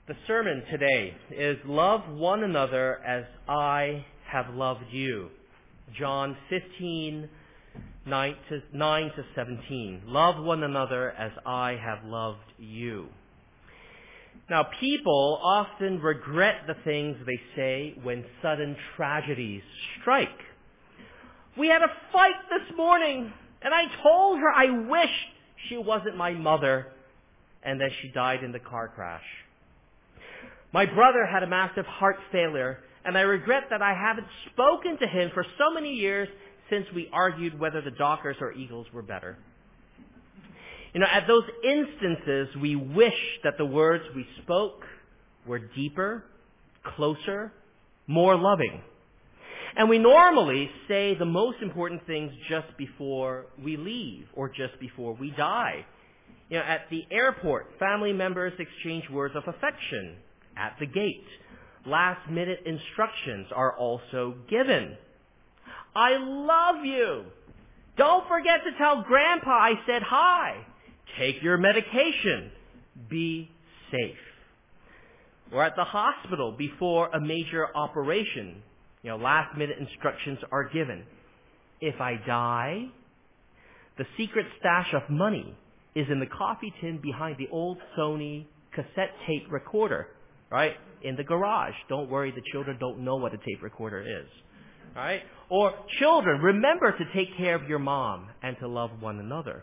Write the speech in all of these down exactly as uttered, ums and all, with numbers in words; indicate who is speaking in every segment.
Speaker 1: The sermon today is Love One Another as I Have Loved You. John fifteen, nine to seventeen. Love one another as I have loved you. Now, people often regret the things they say when sudden tragedies strike. We had a fight this morning, and I told her I wished she wasn't my mother, and that she died in the car crash. My brother had a massive heart failure, and I regret that I haven't spoken to him for so many years since we argued whether the Dockers or Eagles were better. You know, at those instances, we wish that the words we spoke were deeper, closer, more loving. And we normally say the most important things just before we leave or just before we die. You know, at the airport, family members exchange words of affection. At the gate, last-minute instructions are also given. I love you. Don't forget to tell Grandpa I said hi. Take your medication. Be safe. Or at the hospital before a major operation, you know, last-minute instructions are given. If I die, the secret stash of money is in the coffee tin behind the old Sony cassette tape recorder. Right? In the garage. Don't worry, the children don't know what a tape recorder is. Right? Or children, remember to take care of your mom and to love one another.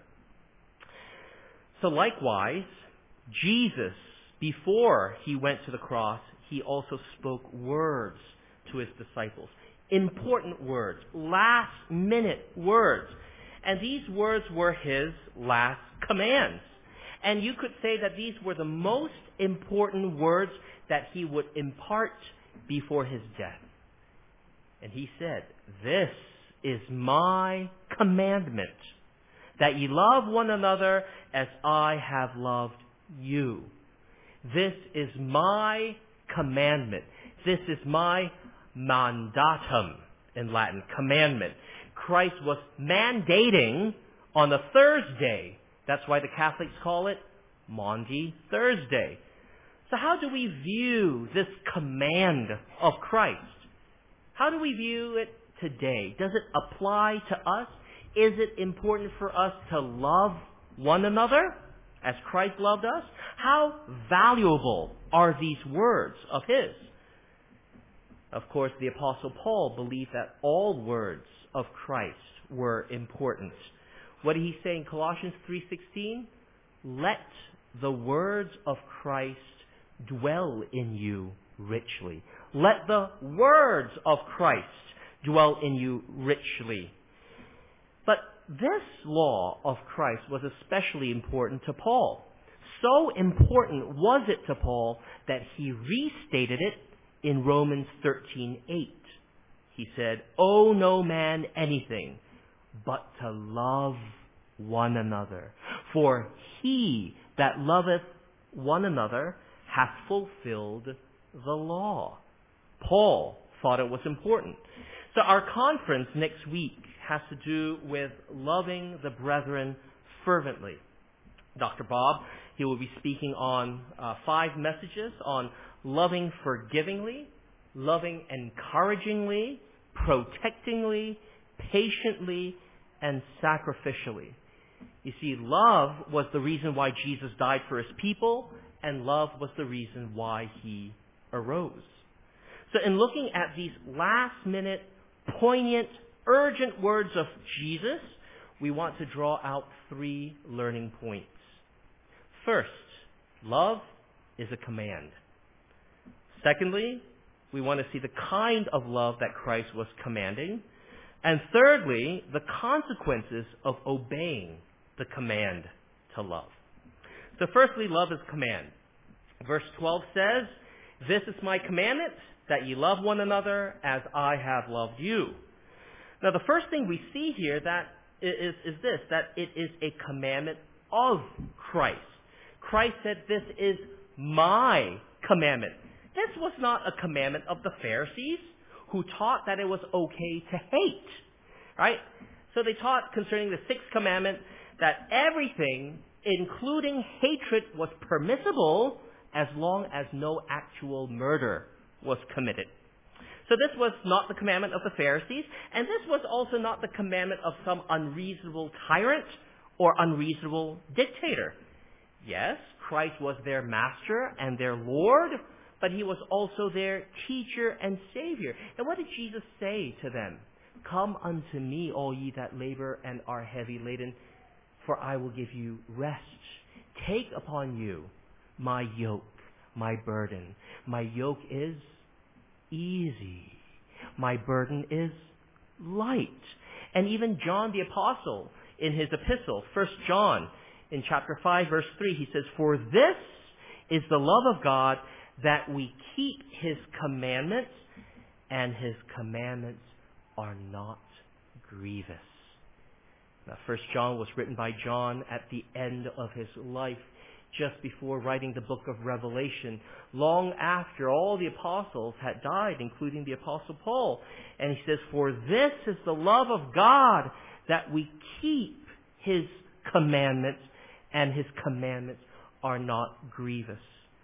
Speaker 1: So likewise, Jesus, before he went to the cross, he also spoke words to his disciples. Important words. Last minute words. And these words were his last commands. And you could say that these were the most important words that he would impart before his death. And he said, "This is my commandment, that ye love one another as I have loved you." This is my commandment. This is my mandatum in Latin, commandment. Christ was mandating on a Thursday. That's why the Catholics call it Maundy Thursday. So how do we view this command of Christ? How do we view it today? Does it apply to us? Is it important for us to love one another as Christ loved us? How valuable are these words of his? Of course, the Apostle Paul believed that all words of Christ were important. What did he say in Colossians three sixteen? Let the words of Christ dwell in you richly. Let the words of Christ dwell in you richly. But this law of Christ was especially important to Paul. So important was it to Paul that he restated it in Romans thirteen eight. He said, "Owe no man anything but to love one another. For he that loveth one another hath fulfilled the law." Paul thought it was important. So our conference next week has to do with loving the brethren fervently. Doctor Bob, he will be speaking on uh, five messages on loving forgivingly, loving encouragingly, protectingly, patiently, and sacrificially. You see, love was the reason why Jesus died for his people, and love was the reason why he arose. So in looking at these last-minute, poignant, urgent words of Jesus, we want to draw out three learning points. First, love is a command. Secondly, we want to see the kind of love that Christ was commanding. And thirdly, the consequences of obeying the command to love. So firstly, love is command. Verse twelve says, "This is my commandment, that ye love one another as I have loved you." Now the first thing we see here that is, is this, that it is a commandment of Christ. Christ said, "This is my commandment." This was not a commandment of the Pharisees, who taught that it was okay to hate. Right? So they taught concerning the sixth commandment that everything, including hatred, was permissible as long as no actual murder was committed. So this was not the commandment of the Pharisees, and this was also not the commandment of some unreasonable tyrant or unreasonable dictator. Yes, Christ was their master and their Lord, but he was also their teacher and Savior. And what did Jesus say to them? Come unto me, all ye that labor and are heavy laden, for I will give you rest. Take upon you my yoke, my burden. My yoke is easy. My burden is light. And even John the Apostle, in his epistle, First John, in chapter five, verse three, he says, For this is the love of God, that we keep his commandments, and his commandments are not grievous. Now, First John was written by John at the end of his life, just before writing the book of Revelation, long after all the apostles had died, including the Apostle Paul. And he says, For this is the love of God, that we keep his commandments, and his commandments are not grievous.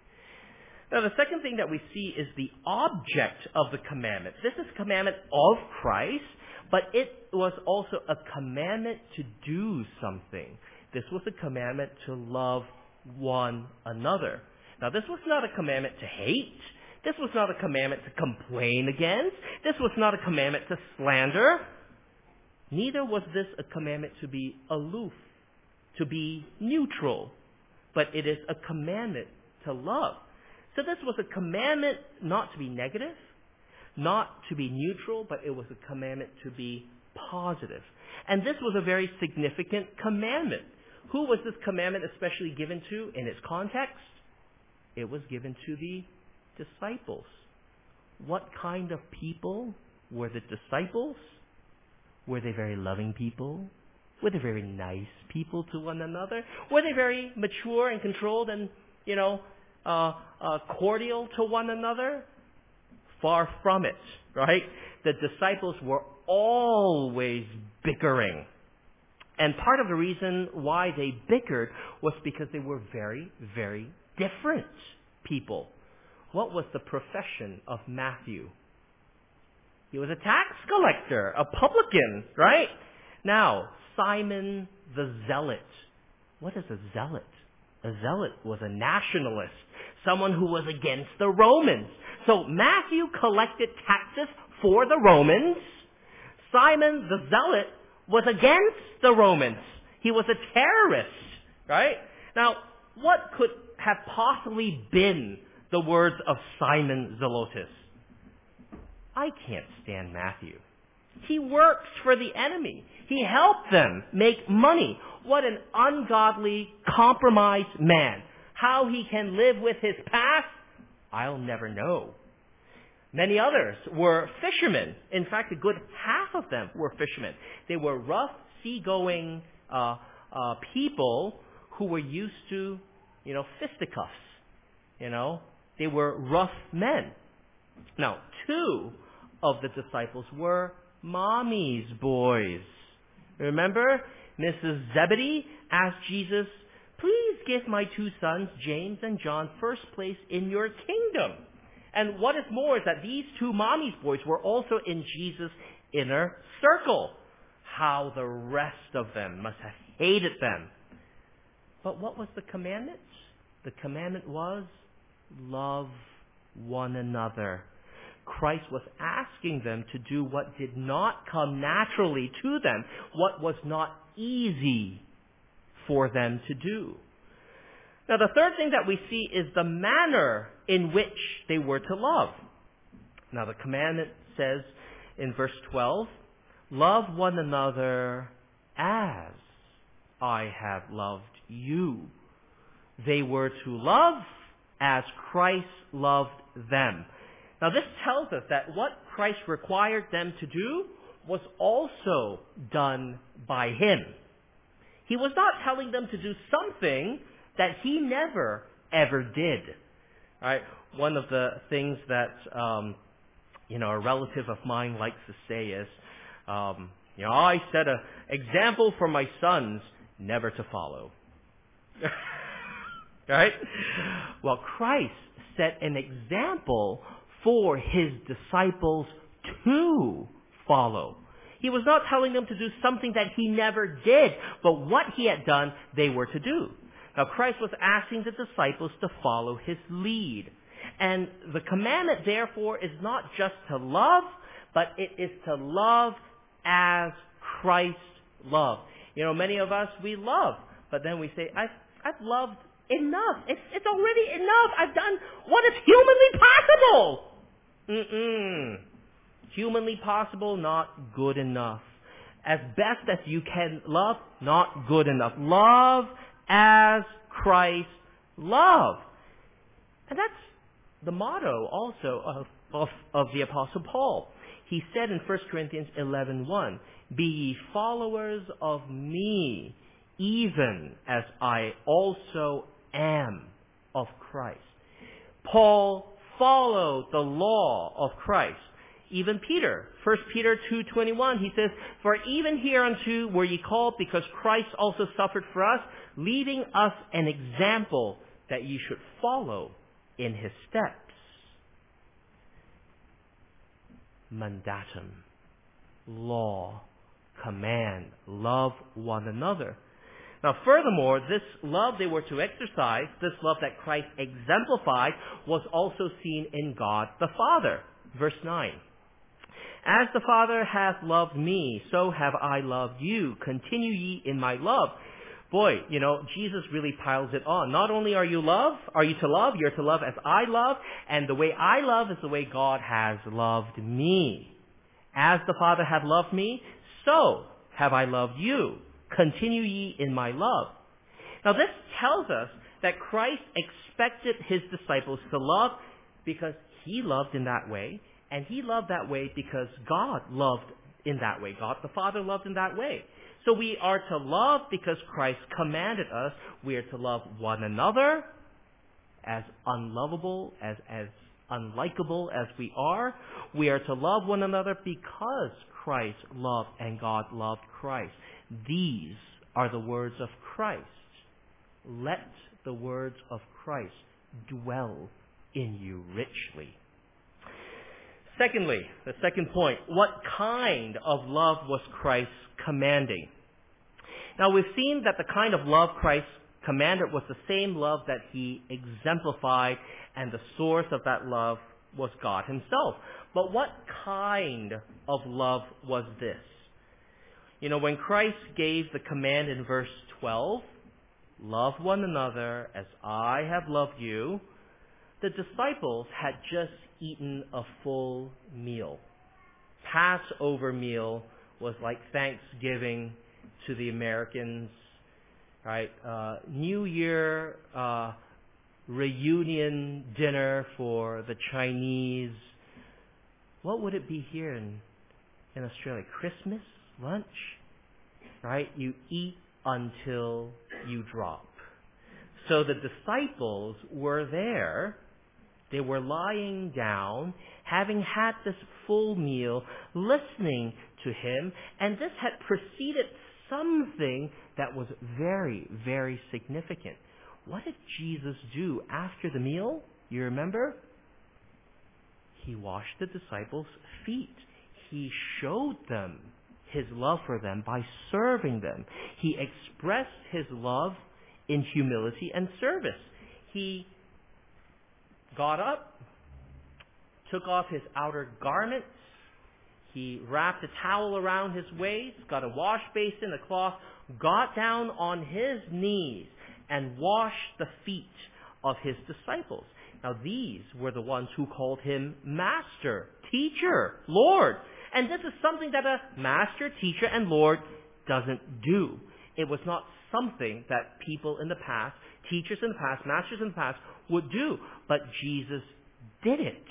Speaker 1: Now, the second thing that we see is the object of the commandment. This is a commandment of Christ, but it was also a commandment to do something. This was a commandment to love one another. Now, this was not a commandment to hate. This was not a commandment to complain against. This was not a commandment to slander. Neither was this a commandment to be aloof, to be neutral. But it is a commandment to love. So this was a commandment not to be negative, not to be neutral, but it was a commandment to be positive. And this was a very significant commandment. Who was this commandment especially given to in its context? It was given to the disciples. What kind of people were the disciples? Were they very loving people? Were they very nice people to one another? Were they very mature and controlled and, you know, uh, uh, cordial to one another? Far from it, right? The disciples were always bickering. And part of the reason why they bickered was because they were very, very different people. What was the profession of Matthew? He was a tax collector, a publican, right? Now, Simon the Zealot. What is a zealot? A zealot was a nationalist, someone who was against the Romans. So Matthew collected taxes for the Romans. Simon the Zealot was against the Romans. He was a terrorist, right? Now, what could have possibly been the words of Simon Zelotes? I can't stand Matthew. He works for the enemy. He helped them make money. What an ungodly, compromised man. How he can live with his past, I'll never know. Many others were fishermen. In fact, a good half of them were fishermen. They were rough, seagoing uh, uh, people who were used to, you know, fisticuffs. You know, they were rough men. Now, two of the disciples were mommy's boys. Remember, Missus Zebedee asked Jesus, please give my two sons, James and John, first place in your kingdom. And what is more is that these two mommy's boys were also in Jesus' inner circle. How the rest of them must have hated them. But what was the commandment? The commandment was love one another. Christ was asking them to do what did not come naturally to them, what was not easy for them to do. Now, the third thing that we see is the manner in which they were to love. Now, the commandment says in verse twelve, love one another as I have loved you. They were to love as Christ loved them. Now, this tells us that what Christ required them to do was also done by him. He was not telling them to do something that he never, ever did. All right? One of the things that, um, you know, a relative of mine likes to say is, um, you know, I set an example for my sons never to follow. right? Well, Christ set an example for his disciples to follow. He was not telling them to do something that he never did, but what he had done, they were to do. Now, Christ was asking the disciples to follow his lead. And the commandment, therefore, is not just to love, but it is to love as Christ loved. You know, many of us, we love, but then we say, I've, I've loved enough. It's, it's already enough. I've done what is humanly possible. Mm-mm. Humanly possible, not good enough. As best as you can love, not good enough. Love as Christ loved. And that's the motto also of, of, of the Apostle Paul. He said in First Corinthians eleven one, be ye followers of me, even as I also am of Christ. Paul followed the law of Christ. Even Peter, First Peter two twenty-one, he says, for even hereunto were ye called, because Christ also suffered for us, leaving us an example that ye should follow in his steps. Mandatum, law, command, love one another. Now, furthermore, this love they were to exercise, this love that Christ exemplified, was also seen in God the Father. Verse nine. As the Father hath loved me, so have I loved you. Continue ye in my love. Boy, you know, Jesus really piles it on. Not only are you love, are you to love, you're to love as I love, and the way I love is the way God has loved me. As the Father hath loved me, so have I loved you. Continue ye in my love. Now this tells us that Christ expected his disciples to love because he loved in that way, and he loved that way because God loved in that way. God the Father loved in that way. So we are to love because Christ commanded us. We are to love one another as unlovable, as, as unlikable as we are. We are to love one another because Christ loved and God loved Christ. These are the words of Christ. Let the words of Christ dwell in you richly. Secondly, the second point, what kind of love was Christ commanding? Now we've seen that the kind of love Christ commanded was the same love that he exemplified, and the source of that love was God himself. But what kind of love was this? You know, when Christ gave the command in verse twelve, love one another as I have loved you, the disciples had just eaten a full meal. Passover meal was like Thanksgiving to the Americans, right? Uh, New Year uh, reunion dinner for the Chinese. What would it be here in, in Australia? Christmas lunch, right? You eat until you drop. So the disciples were there. They were lying down, having had this full meal, listening to him, and this had preceded something that was very, very significant. What did Jesus do after the meal? You remember? He washed the disciples' feet. He showed them his love for them by serving them. He expressed his love in humility and service. He got up, took off his outer garments, he wrapped a towel around his waist, got a wash basin, a cloth, got down on his knees and washed the feet of his disciples. Now these were the ones who called him Master, Teacher, Lord. And this is something that a Master, Teacher, and Lord doesn't do. It was not something that people in the past, teachers in the past, masters in the past, would do. But Jesus did it.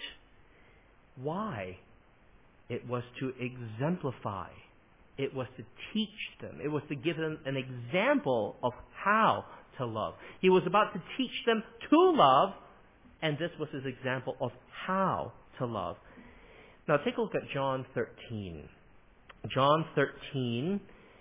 Speaker 1: Why? It was to exemplify. It was to teach them. It was to give them an example of how to love. He was about to teach them to love, and this was his example of how to love. Now take a look at John thirteen. John thirteen,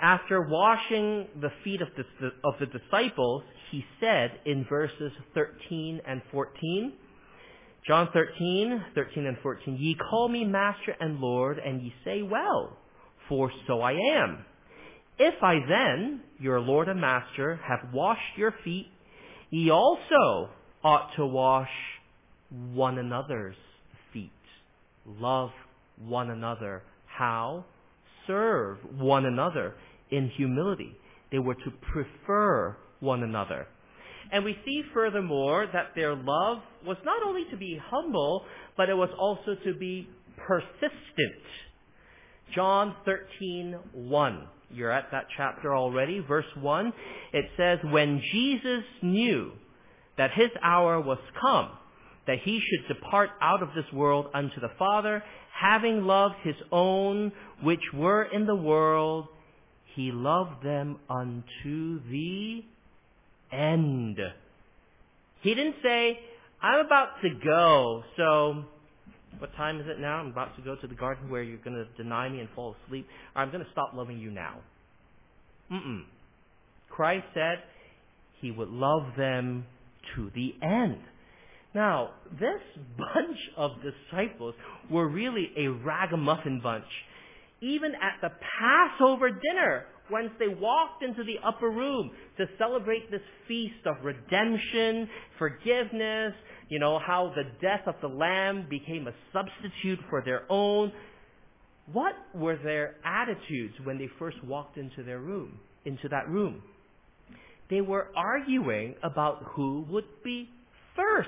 Speaker 1: After washing the feet of the, of the disciples, he said in verses thirteen and fourteen, John thirteen, thirteen and fourteen, "Ye call me Master and Lord, and ye say, Well, for so I am. If I then, your Lord and Master, have washed your feet, ye also ought to wash one another's feet. Love one another." How? Serve one another in humility. They were to prefer one another. And we see furthermore that their love was not only to be humble, but it was also to be persistent. John thirteen one. You're at that chapter already. Verse one. It says, "When Jesus knew that his hour was come, that he should depart out of this world unto the Father, having loved his own which were in the world, he loved them unto the end." He didn't say, "I'm about to go, so what time is it now? I'm about to go to the garden where you're going to deny me and fall asleep. Or I'm going to stop loving you now." Mm-mm. Christ said he would love them to the end. Now, this bunch of disciples were really a ragamuffin bunch. Even at the Passover dinner, once they walked into the upper room to celebrate this feast of redemption, forgiveness, you know, how the death of the Lamb became a substitute for their own. What were their attitudes when they first walked into their room, into that room? They were arguing about who would be first.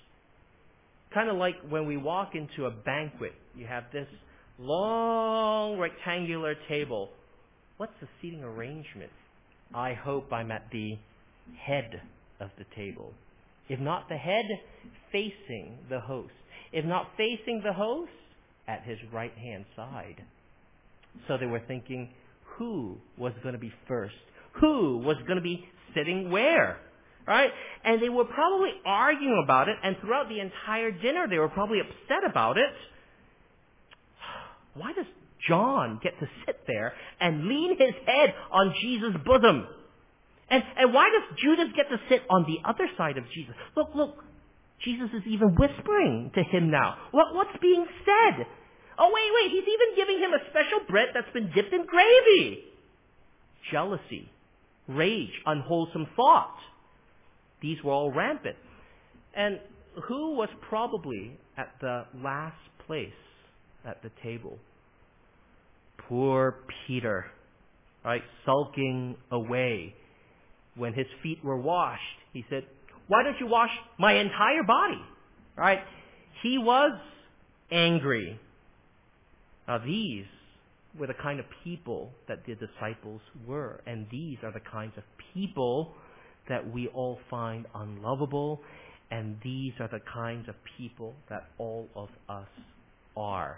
Speaker 1: Kind of like when we walk into a banquet, you have this long rectangular table. What's the seating arrangement? I hope I'm at the head of the table. If not the head, facing the host. If not facing the host, at his right-hand side. So they were thinking, who was going to be first? Who was going to be sitting where? Right? And they were probably arguing about it, and throughout the entire dinner they were probably upset about it. Why does John get to sit there and lean his head on Jesus' bosom? And, and why does Judas get to sit on the other side of Jesus? Look, look, Jesus is even whispering to him now. What, what's being said? Oh, wait, wait, he's even giving him a special bread that's been dipped in gravy. Jealousy, rage, unwholesome thought. These were all rampant. And who was probably at the last place at the table? Poor Peter, right, sulking away. When his feet were washed, he said, "Why don't you wash my entire body?" Right? He was angry. Now these were the kind of people that the disciples were. And these are the kinds of people that we all find unlovable. And these are the kinds of people that all of us are.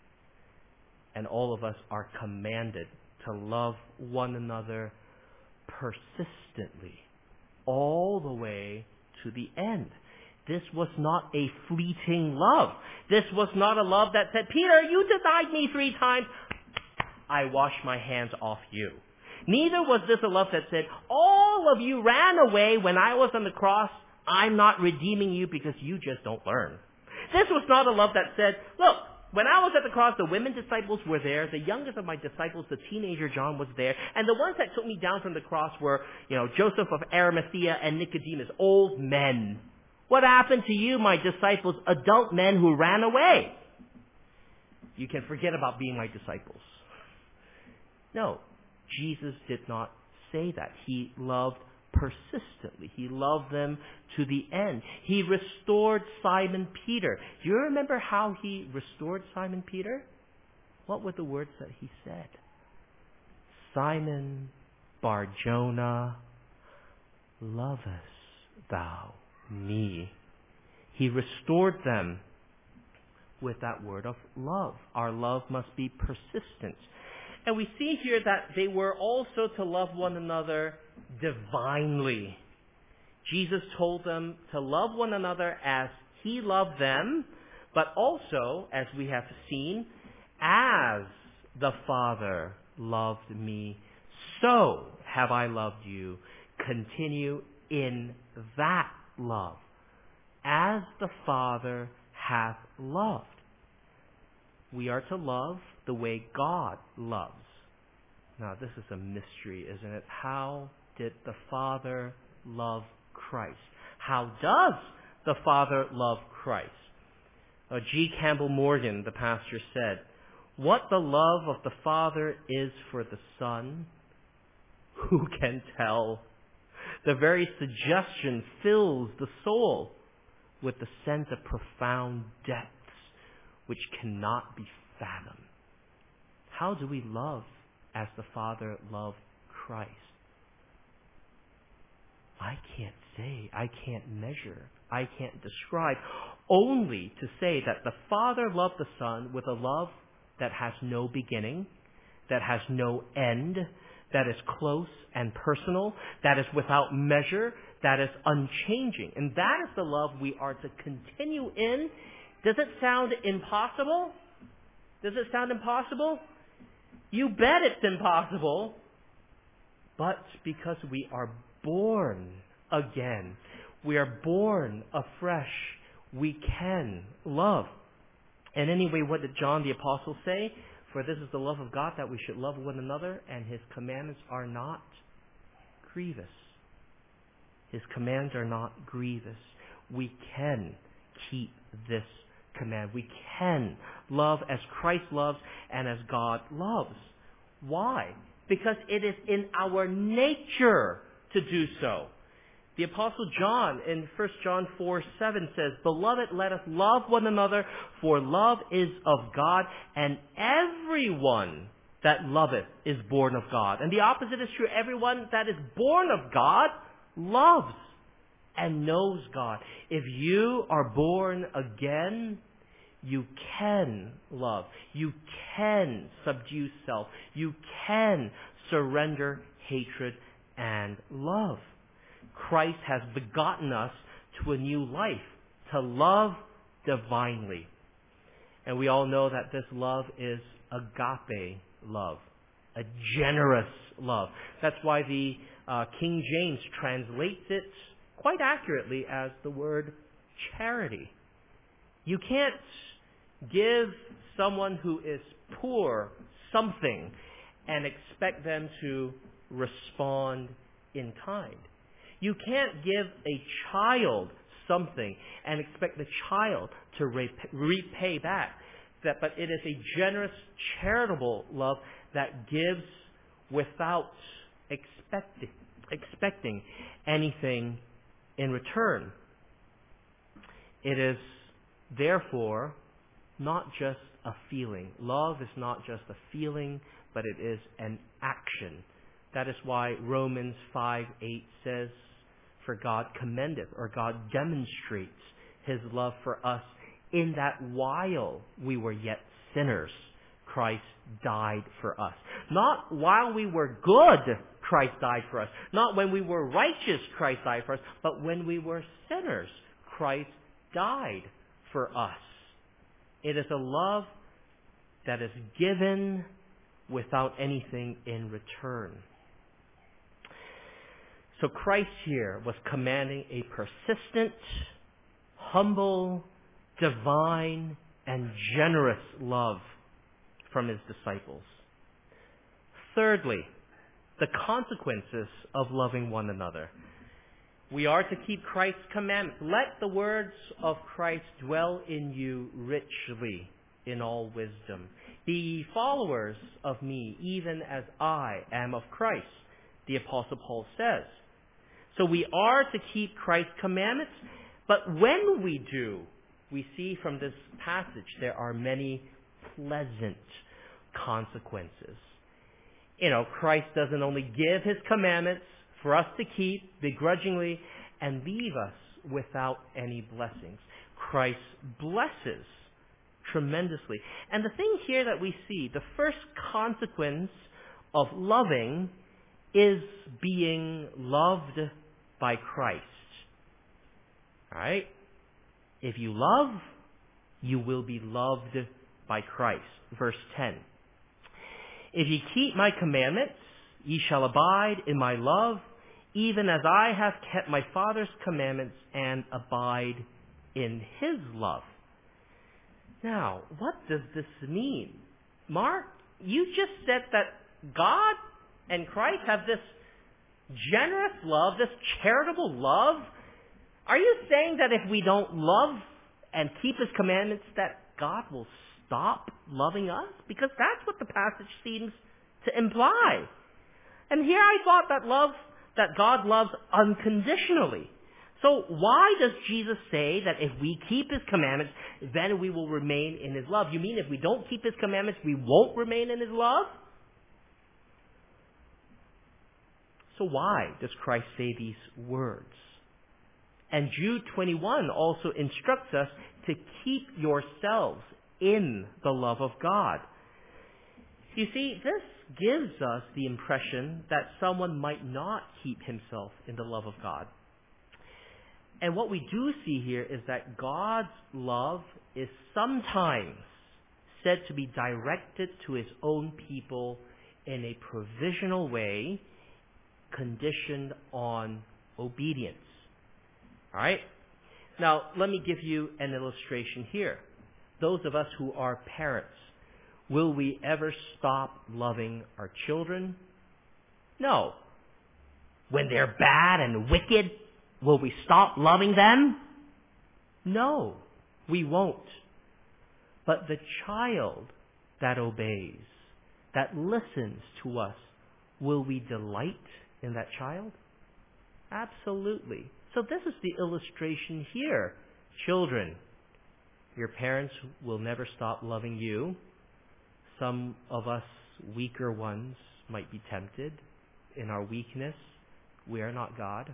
Speaker 1: And all of us are commanded to love one another persistently, all the way to the end. This was not a fleeting love. This was not a love that said, "Peter, you denied me three times. I wash my hands off you." Neither was this a love that said, "All of you ran away when I was on the cross. I'm not redeeming you because you just don't learn." This was not a love that said, "Look, when I was at the cross, the women disciples were there. The youngest of my disciples, the teenager John, was there. And the ones that took me down from the cross were, you know, Joseph of Arimathea and Nicodemus, old men. What happened to you, my disciples, adult men who ran away? You can forget about being my disciples." No, Jesus did not say that. He loved persistently. He loved them to the end. He restored Simon Peter. Do you remember how he restored Simon Peter? What were the words that he said? "Simon Bar-Jonah, lovest thou me?" He restored them with that word of love. Our love must be persistent. And we see here that they were also to love one another divinely. Jesus told them to love one another as he loved them, but also, as we have seen, as the Father loved me, so have I loved you. Continue in that love, as the Father hath loved. We are to love the way God loves. Now, this is a mystery, isn't it? How did the Father love Christ? How does the Father love Christ? Uh, G. Campbell Morgan, the pastor, said, "What the love of the Father is for the Son, who can tell? The very suggestion fills the soul with the sense of profound depths which cannot be fathomed." How do we love as the Father loved Christ? I can't say, I can't measure, I can't describe, only to say that the Father loved the Son with a love that has no beginning, that has no end, that is close and personal, that is without measure, that is unchanging. And that is the love we are to continue in. Does it sound impossible? Does it sound impossible? You bet it's impossible. But because we are born again, we are born afresh, we can love. And anyway, what did John the Apostle say? "For this is the love of God, that we should love one another, and His commandments are not grievous." His commands are not grievous. We can keep this command. We can love as Christ loves and as God loves. Why? Because it is in our nature to do so. The Apostle John in First John four seven says, "Beloved, let us love one another, for love is of God, and everyone that loveth is born of God." And the opposite is true. Everyone that is born of God loves and knows God. If you are born again, you can love. You can subdue self. You can surrender hatred and love. Christ has begotten us to a new life, to love divinely. And we all know that this love is agape love, a generous love. That's why the uh, King James translates it quite accurately as the word charity. You can't give someone who is poor something and expect them to respond in kind. You can't give a child something and expect the child to repay back. That, but it is a generous, charitable love that gives without expecting, expecting anything in return. It is therefore not just a feeling. Love is not just a feeling, but it is an action. That is why Romans five eight says, "For God commendeth," or God demonstrates His love for us, in that while we were yet sinners, Christ died for us. Not while we were good, Christ died for us. Not when we were righteous, Christ died for us. But when we were sinners, Christ died for us. It is a love that is given without anything in return. So Christ here was commanding a persistent, humble, divine, and generous love from His disciples. Thirdly, the consequences of loving one another. We are to keep Christ's commandments. Let the words of Christ dwell in you richly in all wisdom. Be ye followers of me, even as I am of Christ, the Apostle Paul says. So we are to keep Christ's commandments, but when we do, we see from this passage there are many pleasant consequences. You know, Christ doesn't only give His commandments for us to keep begrudgingly and leave us without any blessings. Christ blesses tremendously. And the thing here that we see, the first consequence of loving is being loved by Christ. All right? If you love, you will be loved by Christ. Verse ten. If ye keep my commandments, Ye shall abide in my love, even as I have kept my Father's commandments and abide in his love. Now, what does this mean? Mark, you just said that God and Christ have this generous love, this charitable love. Are you saying that if we don't love and keep his commandments, that God will stop loving us? Because that's what the passage seems to imply. And here I thought that love, that God loves unconditionally. So why does Jesus say that if we keep his commandments, then we will remain in his love? You mean if we don't keep his commandments, we won't remain in his love? So why does Christ say these words? And Jude twenty-one also instructs us to keep yourselves in the love of God. You see, this gives us the impression that someone might not keep himself in the love of God. And what we do see here is that God's love is sometimes said to be directed to his own people in a provisional way, conditioned on obedience. All right? Now, let me give you an illustration here. Those of us who are parents, will we ever stop loving our children? No. When they're bad and wicked, will we stop loving them? No, we won't. But the child that obeys, that listens to us, will we delight in that child? Absolutely. So this is the illustration here. Children, your parents will never stop loving you. Some of us weaker ones might be tempted in our weakness. We are not God.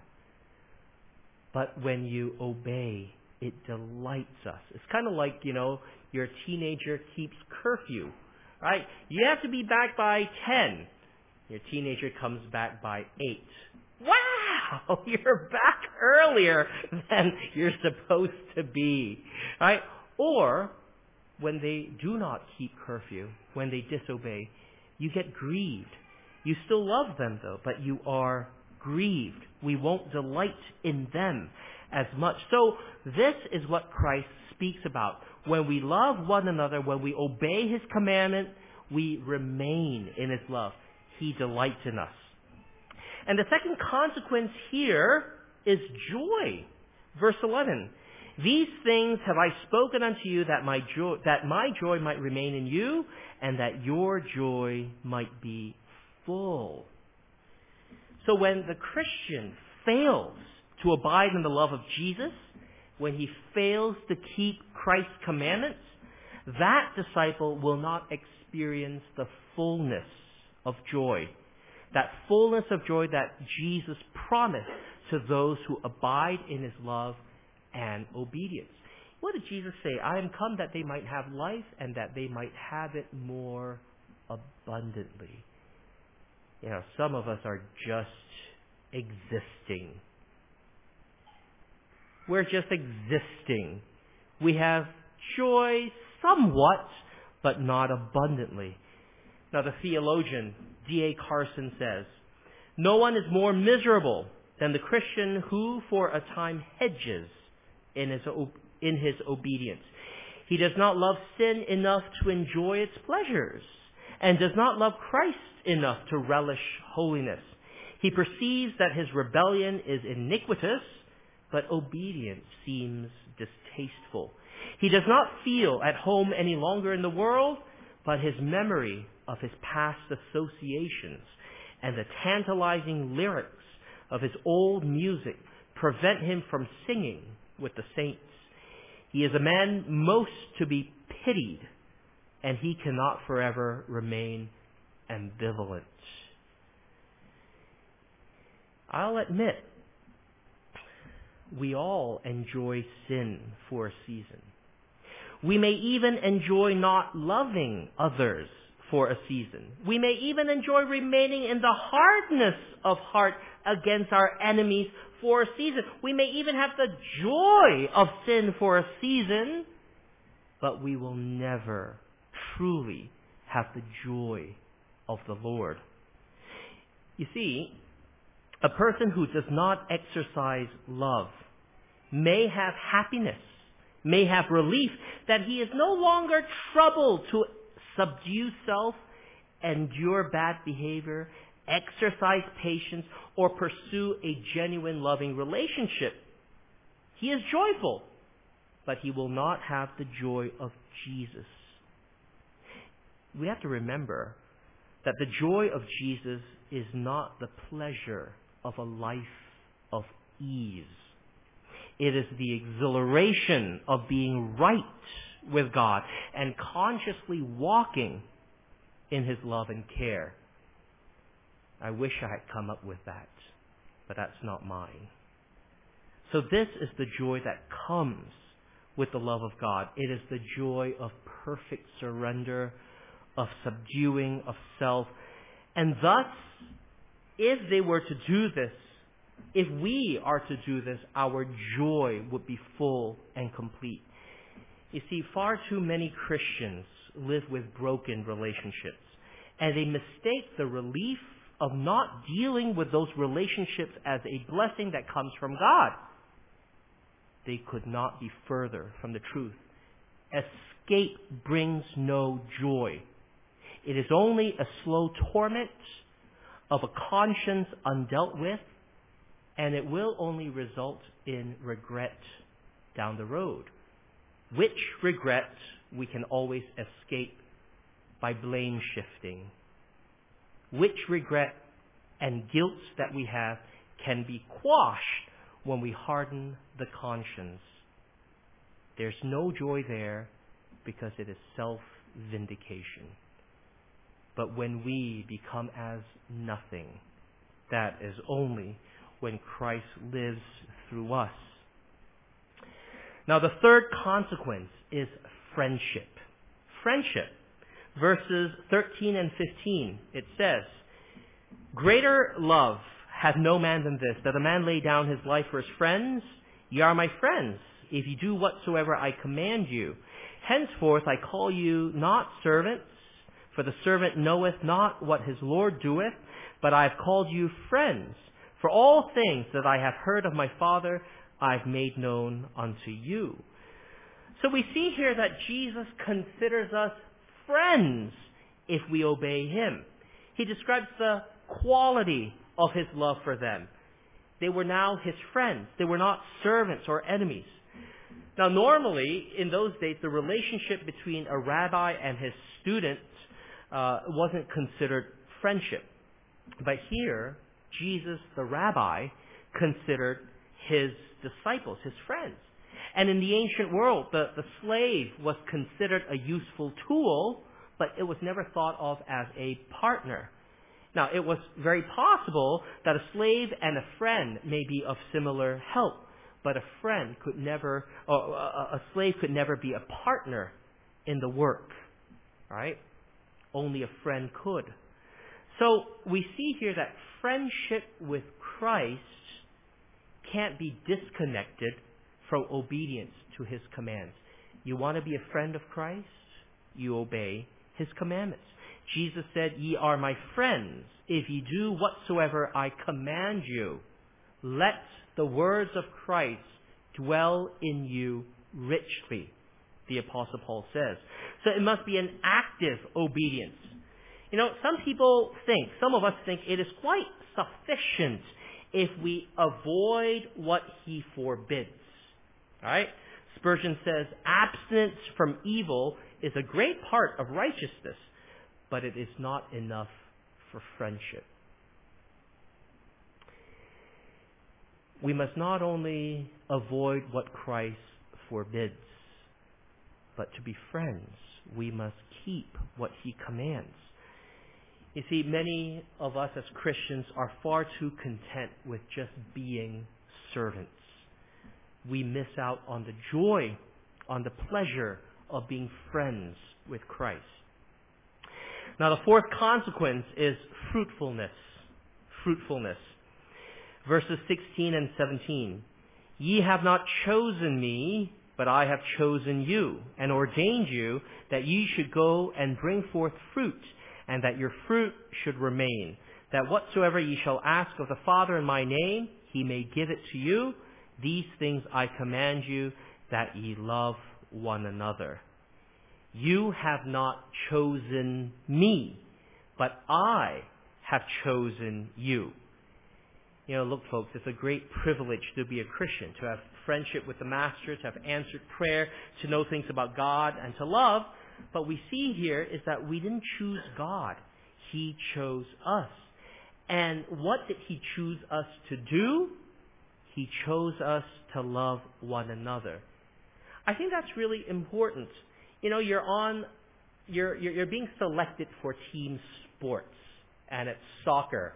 Speaker 1: But when you obey, it delights us. It's kind of like, you know, your teenager keeps curfew, right? You have to be back by ten. Your teenager comes back by eight. Wow! You're back earlier than you're supposed to be, right? Or when they do not keep curfew, when they disobey, you get grieved. You still love them though, but you are grieved. We won't delight in them as much. So this is what Christ speaks about. When we love one another, when we obey his commandment, we remain in his love. He delights in us. And the second consequence here is joy. Verse eleven. These things have I spoken unto you that my joy, that my joy might remain in you, and that your joy might be full. So when the Christian fails to abide in the love of Jesus, when he fails to keep Christ's commandments, that disciple will not experience the fullness of joy. That fullness of joy that Jesus promised to those who abide in his love and obedience. What did Jesus say? I am come that they might have life and that they might have it more abundantly. You know, some of us are just existing. We're just existing. We have joy somewhat, but not abundantly. Now the theologian D A Carson says, no one is more miserable than the Christian who for a time hedges in his, in his obedience. He does not love sin enough to enjoy its pleasures, and does not love Christ enough to relish holiness. He perceives that his rebellion is iniquitous, but obedience seems distasteful. He does not feel at home any longer in the world, but his memory of his past associations and the tantalizing lyrics of his old music prevent him from singing with the saints. He is a man most to be pitied, and he cannot forever remain ambivalent. I'll admit, we all enjoy sin for a season. We may even enjoy not loving others for a season. We may even enjoy remaining in the hardness of heart against our enemies for a season. We may even have the joy of sin for a season, but we will never truly have the joy of the Lord. You see, a person who does not exercise love may have happiness, may have relief that he is no longer troubled to subdue self, endure bad behavior, exercise patience, or pursue a genuine loving relationship. He is joyful, but he will not have the joy of Jesus. We have to remember that the joy of Jesus is not the pleasure of a life of ease. It is the exhilaration of being right with God and consciously walking in His love and care. I wish I had come up with that, but that's not mine. So this is the joy that comes with the love of God. It is the joy of perfect surrender, of subduing of self. And thus, if they were to do this, if we are to do this, our joy would be full and complete. You see, far too many Christians live with broken relationships, and they mistake the relief of not dealing with those relationships as a blessing that comes from God. They could not be further from the truth. Escape brings no joy. It is only a slow torment of a conscience undealt with, and it will only result in regret down the road, which regret we can always escape by blame shifting. Which regret and guilt that we have can be quashed when we harden the conscience. There's no joy there because it is self-vindication. But when we become as nothing, that is only when Christ lives through us. Now the third consequence is friendship. Friendship. Verses thirteen and fifteen, it says, "Greater love hath no man than this, that a man lay down his life for his friends. Ye are my friends, if ye do whatsoever I command you. Henceforth I call you not servants, for the servant knoweth not what his Lord doeth, but I have called you friends. For all things that I have heard of my Father, I have made known unto you." So we see here that Jesus considers us friends if we obey Him. He describes the quality of His love for them. They were now His friends. They were not servants or enemies. Now normally, in those days, the relationship between a rabbi and his students uh, wasn't considered friendship. But here, Jesus, the rabbi, considered his disciples, his friends. And in the ancient world, the, the slave was considered a useful tool, but it was never thought of as a partner. Now, it was very possible that a slave and a friend may be of similar help, but a friend could never, or a, a slave could never be a partner in the work, right? Only a friend could. So we see here that friendship with Christ can't be disconnected from obedience to His commands. You want to be a friend of Christ? You obey His commandments. Jesus said, "Ye are my friends, if ye do whatsoever I command you." Let the words of Christ dwell in you richly, the Apostle Paul says. So it must be an active obedience. You know, some people think, some of us think it is quite sufficient if we avoid what He forbids. Right? Spurgeon says, "Abstinence from evil is a great part of righteousness, but it is not enough for friendship." We must not only avoid what Christ forbids, but to be friends, we must keep what He commands. You see, many of us as Christians are far too content with just being servants. We miss out on the joy, on the pleasure of being friends with Christ. Now the fourth consequence is fruitfulness. Fruitfulness. Verses sixteen and seventeen. "Ye have not chosen me, but I have chosen you, and ordained you that ye should go and bring forth fruit, and that your fruit should remain, that whatsoever ye shall ask of the Father in my name, he may give it to you. These things I command you, that ye love one another. You have not chosen me, but I have chosen you. You know, look, folks, it's a great privilege to be a Christian, to have friendship with the Master, to have answered prayer, to know things about God, and to love. But we see here is that we didn't choose God. He chose us. And what did he choose us to do? He chose us to love one another. I think that's really important. You know, you're on, you're, you're, you're being selected for team sports, and it's soccer.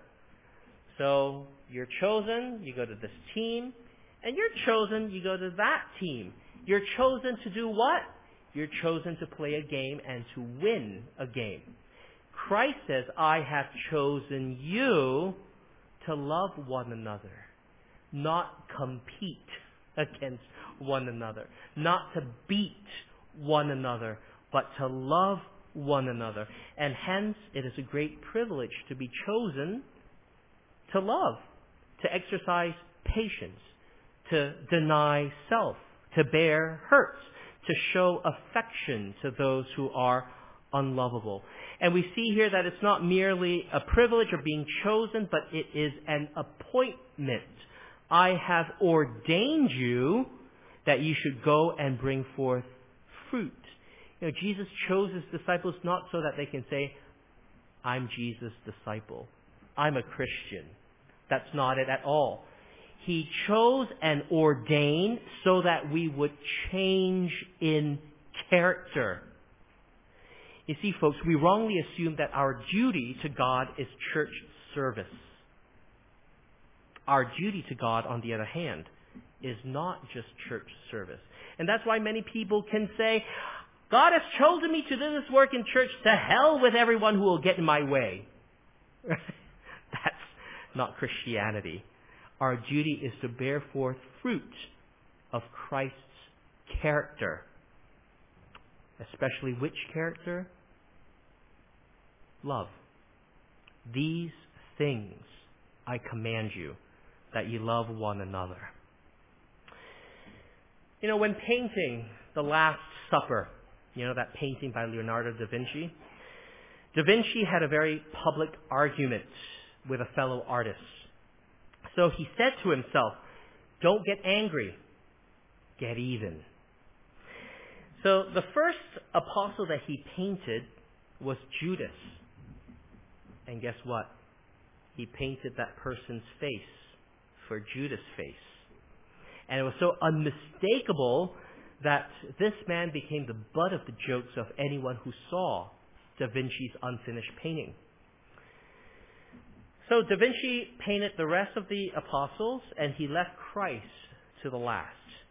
Speaker 1: So you're chosen, you go to this team, and you're chosen, you go to that team. You're chosen to do what? You're chosen to play a game and to win a game. Christ says, I have chosen you to love one another, not compete against one another, not to beat one another, but to love one another. And hence, it is a great privilege to be chosen to love, to exercise patience, to deny self, to bear hurts, to show affection to those who are unlovable. And we see here that it's not merely a privilege of being chosen, but it is an appointment. I have ordained you that you should go and bring forth fruit. You know, Jesus chose his disciples not so that they can say, I'm Jesus' disciple. I'm a Christian. That's not it at all. He chose and ordained so that we would change in character. You see, folks, we wrongly assume that our duty to God is church service. Our duty to God, on the other hand, is not just church service. And that's why many people can say, God has chosen me to do this work in church. To hell with everyone who will get in my way. That's not Christianity. Our duty is to bear forth fruit of Christ's character. Especially which character? Love. These things I command you, that you love one another. You know, when painting The Last Supper, you know, that painting by Leonardo da Vinci, Da Vinci had a very public argument with a fellow artist. So he said to himself, don't get angry, get even. So the first apostle that he painted was Judas. And guess what? He painted that person's face for Judas' face. And it was so unmistakable that this man became the butt of the jokes of anyone who saw Da Vinci's unfinished painting. So Da Vinci painted the rest of the apostles, and he left Christ to the last.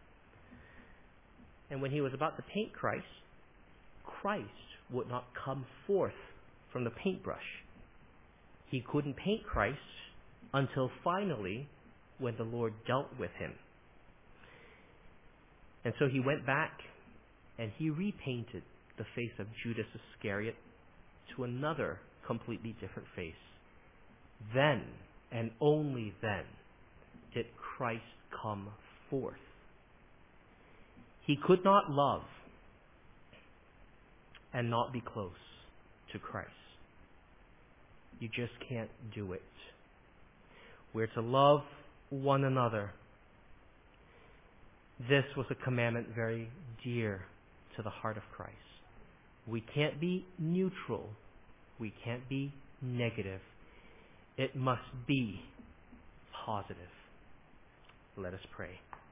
Speaker 1: And when he was about to paint Christ, Christ would not come forth from the paintbrush. He couldn't paint Christ until finally when the Lord dealt with him. And so he went back and he repainted the face of Judas Iscariot to another completely different face. Then, and only then, did Christ come forth. He could not love and not be close to Christ. You just can't do it. We're to love one another. This was a commandment very dear to the heart of Christ. We can't be neutral. We can't be negative. It must be positive. Let us pray.